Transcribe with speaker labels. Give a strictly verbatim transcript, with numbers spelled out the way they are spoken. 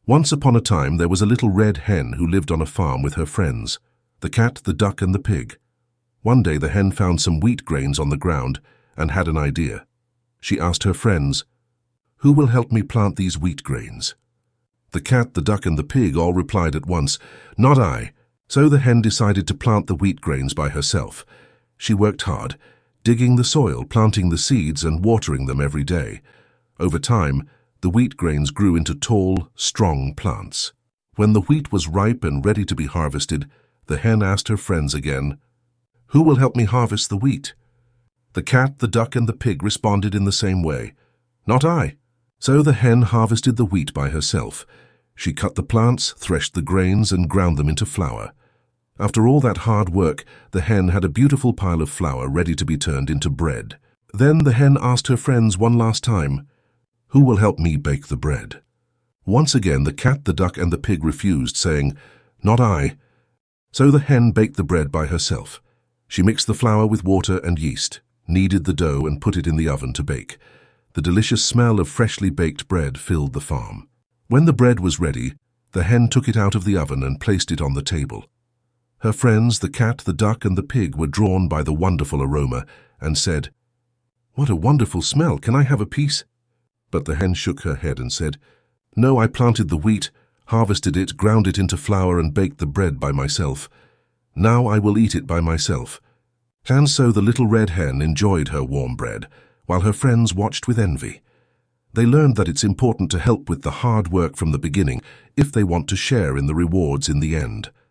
Speaker 1: Once upon a time there was a little red hen who lived on a farm with her friends, the cat, the duck, and the pig. One day the hen found some wheat grains on the ground and had an idea. She asked her friends, "Who will help me plant these wheat grains?" The cat, the duck, and the pig all replied at once, "Not I." So the hen decided to plant the wheat grains by herself. She worked hard, digging the soil, planting the seeds, and watering them every day. Over time, the wheat grains grew into tall, strong plants. When the wheat was ripe and ready to be harvested, the hen asked her friends again, "Who will help me harvest the wheat?" The cat, the duck, and the pig responded in the same way, "Not I." So the hen harvested the wheat by herself. She cut the plants, threshed the grains, and ground them into flour. After all that hard work, the hen had a beautiful pile of flour ready to be turned into bread. Then the hen asked her friends one last time, "Who will help me bake the bread?" Once again the cat, the duck, and the pig refused, saying, "Not I." So the hen baked the bread by herself. She mixed the flour with water and yeast, kneaded the dough, and put it in the oven to bake. The delicious smell of freshly baked bread filled the farm. When the bread was ready, the hen took it out of the oven and placed it on the table. Her friends, the cat, the duck, and the pig, were drawn by the wonderful aroma and said, "What a wonderful smell! Can I have a piece?" But the hen shook her head and said, "No, I planted the wheat, harvested it, ground it into flour, and baked the bread by myself. Now I will eat it by myself." And so the little red hen enjoyed her warm bread, while her friends watched with envy. They learned that it's important to help with the hard work from the beginning if they want to share in the rewards in the end.